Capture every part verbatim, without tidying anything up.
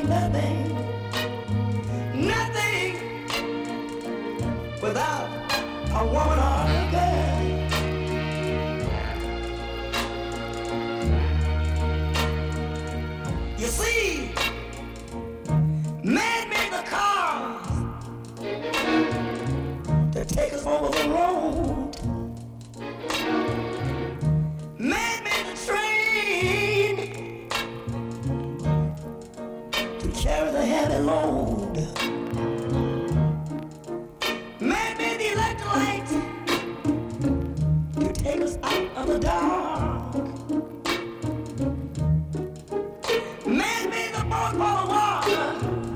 nothing, nothing without a woman or a girl. You see, man made the cars to take us over the road. Man made the train to carry the heavy load. Man made the electric light to take us out of the dark. Man made the boat for the water,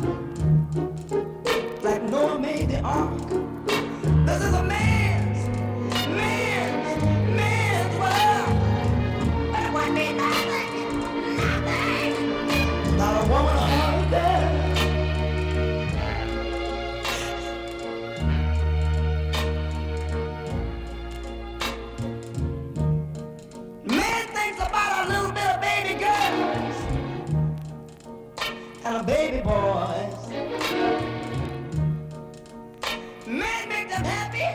like Noah made the ark. This is a man's, man's, man's world. But it wouldn't be nothing, nothing, not a woman or a girl. Man thinks about a little bit of baby girls and a baby boys. Man make them happy,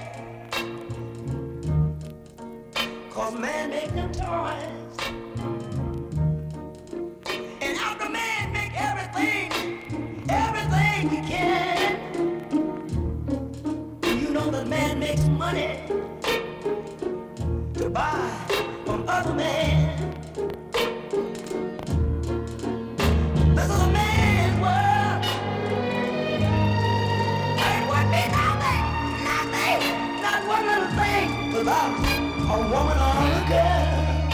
cause man make them toys. And after man make everything, everything he can, you know that man makes money to buy from other men. This is a man's world. It would be nothing, nothing, not one little thing without a woman or a girl.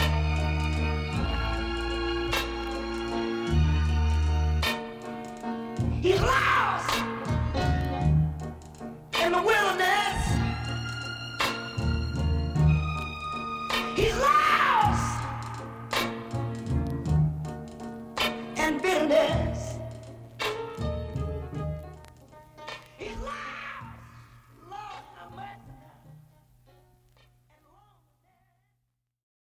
He's lost in the wilderness. He's lost in bitterness.